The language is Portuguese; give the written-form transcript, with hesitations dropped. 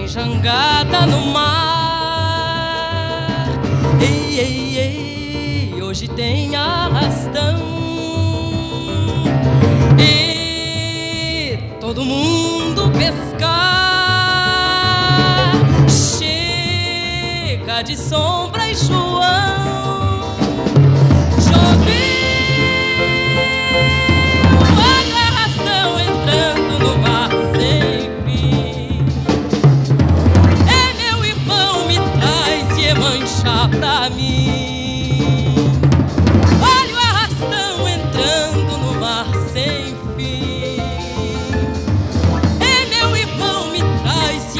jangada no mar. Ei, ei, ei, hoje tem arrastão e todo mundo pescar. Chega de som